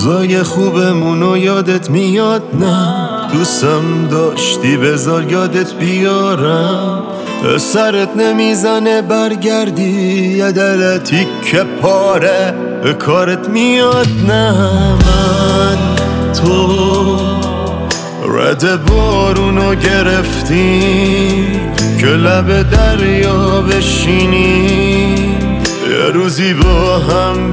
روزای خوبمونو یادت میاد؟ نه دوستم داشتی بذار یادت بیارم. سرت نمیزنه برگردی یه دل تیکه پاره به کارت میاد؟ نه من تو رد بارونو گرفتیم که لب دریا بشینیم یه روزی با هم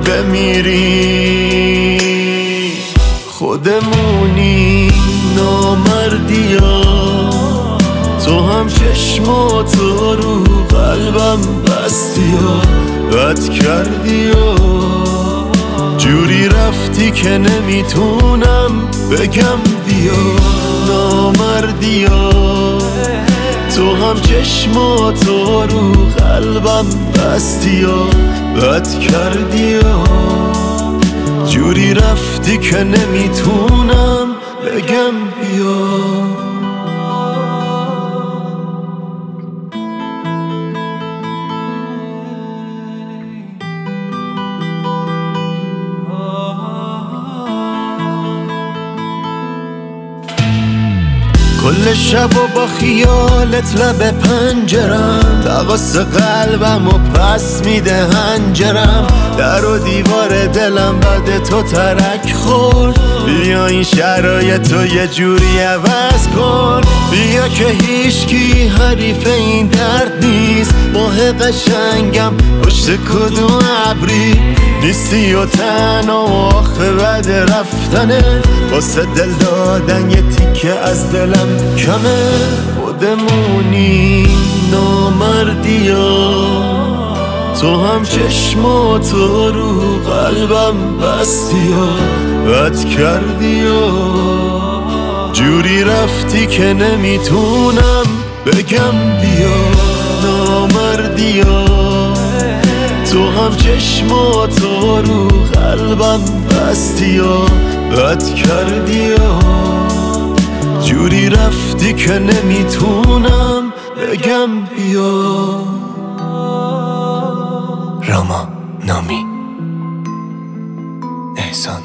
بمیریم. خودمونی نامردیا، تو هم چشماتو رو قلبم بستیا، بد کردیا، جوری رفتی که نمیتونم بگم بیا. نامردیا، تو هم چشماتو رو قلبم بستیا، بد کردیا، جوری رفتی که نمیتونم بگم بیا. کل شب و با خیالت لب پنجرم، تقاس قلبم و پس میده هنجرم، در و دیوار دلم بعد تو ترک خورد. بیا این شرایطو یه جوری عوض کن، بیا که هیچکی حریف این درد نیست. ماه قشنگم پشت کدوم ابری نیستی و تنها و آخه بعد رفتنه واسه دل دادن یه تیکه از دلم کمه. خودمونی نامردیا، تو هم چشماتو رو قلبم بستیا، بد کردیا، جوری رفتی که نمیتونم بگم بیا. نامردیا، تو هم چشماتو رو قلبم بستیا، بد کردیا، جوری رفتی که نمیتونم بگم بیا. راما نامی احسان